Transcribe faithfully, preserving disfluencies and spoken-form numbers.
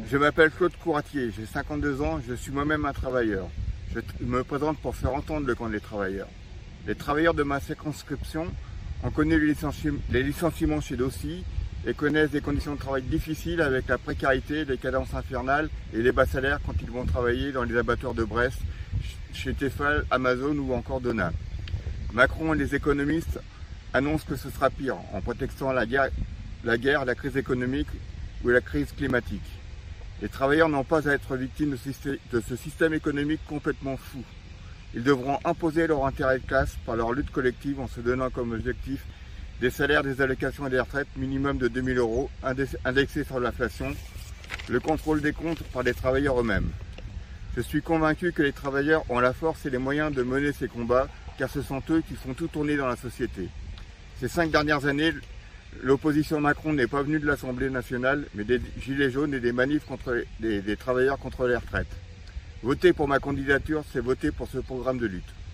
Je m'appelle Claude Couratier, j'ai cinquante-deux ans, je suis moi-même un travailleur. Je me présente pour faire entendre le camp des travailleurs. Les travailleurs de ma circonscription ont connu les, licenci les licenciements chez Dossi et connaissent des conditions de travail difficiles avec la précarité, les cadences infernales et les bas salaires quand ils vont travailler dans les abattoirs de Brest, chez Tefal, Amazon ou encore Dona. Macron et les économistes annoncent que ce sera pire en prétextant la guerre, la guerre, la crise économique ou la crise climatique. Les travailleurs n'ont pas à être victimes de ce système économique complètement fou. Ils devront imposer leur intérêt de classe par leur lutte collective en se donnant comme objectif des salaires, des allocations et des retraites minimum de deux mille euros, indexés sur l'inflation, le contrôle des comptes par les travailleurs eux-mêmes. Je suis convaincu que les travailleurs ont la force et les moyens de mener ces combats, car ce sont eux qui font tout tourner dans la société. Ces cinq dernières années, l'opposition Macron n'est pas venue de l'Assemblée nationale, mais des gilets jaunes et des manifs contre les, des, des travailleurs contre les retraites. Voter pour ma candidature, c'est voter pour ce programme de lutte.